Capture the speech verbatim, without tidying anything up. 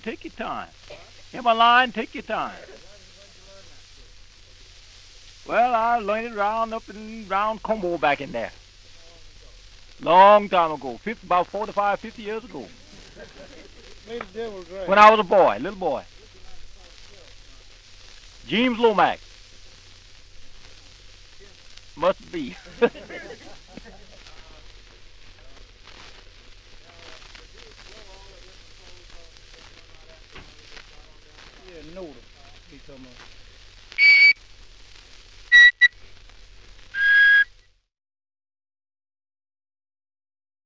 take your time. Am I lying? Take your time. Well, I learned it round up and round Como back in there. Long time ago. fifty, about forty-five, fifty years ago. Made the devil drag. When I was a boy, little boy. James Lomax. Must be. Yeah, noodle. He talking about.